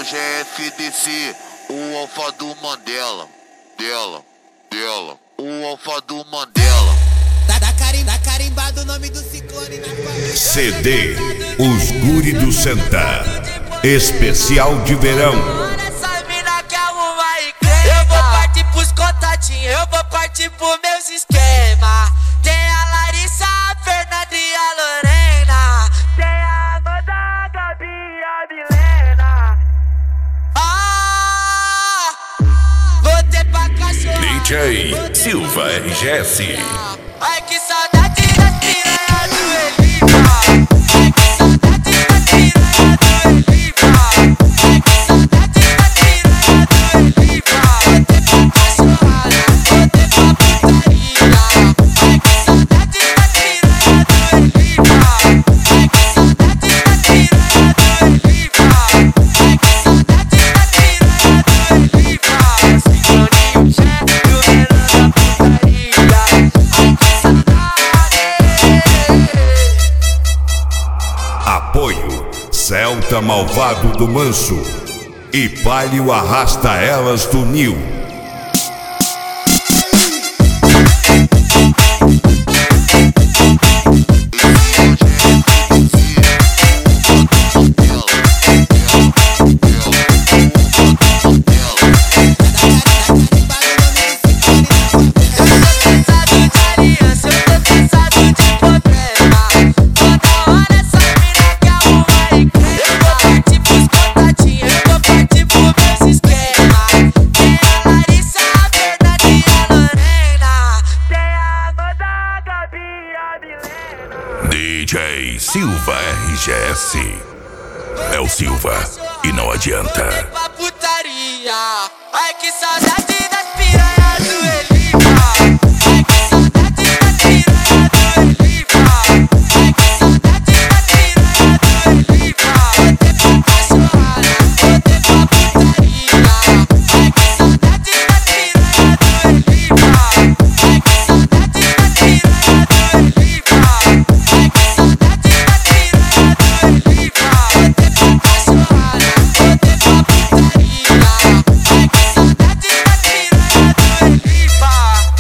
o GFDC, o alfa do Mandela, dela, o alfa do Mandela. Tá carimbado o nome do ciclone na família. CD Os Guri do Senta, especial de verão. Essa mina quer uma encrenca. Eu vou partir pros contatinhos, eu vou partir pros meus esquemas. Tem a Larissa, a Fernanda e a Lorena. Tem a Amanda, a Gabi e a Milena. Vou ter pra cachorro. DJ Silva RGS. Ai que saudade das piranha do Elipa. Ai que saudade das piranha do Elipa. Ai que saudade das piranha do Elipa. Vou ter pra cachorrada, vou ter pra putaria. Ai que saudade das piranha do Elipa. Ai que saudade das piranha do Elipa. Ai que saudade das piranha do Elipa. Cicloninho chefe, o menor da putaria. Apoio Celta Malvado do Manso e Palio Arrasta Elas do Nil. DJ Silva RGS. É o Silva e não adianta. Pra putaria. Ai que saudade das piranha do Elipa. Ai que saudade das piranha do Elipa. Ai que saudade das piranha do Elipa. Vou ter pra cachorrada, vou ter pra putaria. Ai que saudade das piranha do Elipa. Ai que saudade das piranha do Elipa. Ai que saudade das piranha do Elipa. Vou ter pra cachorrada, vou ter pra putaria. Ai que saudade das piranha do Elipa.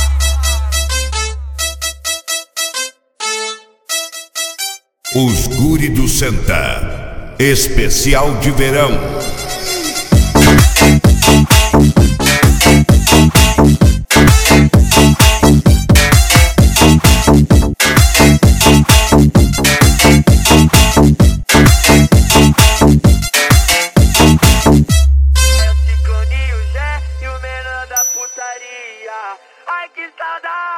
Os Guri do Senta, especial de verão. É o cicloninho, Jé e o menor da putaria. Ai que saudade.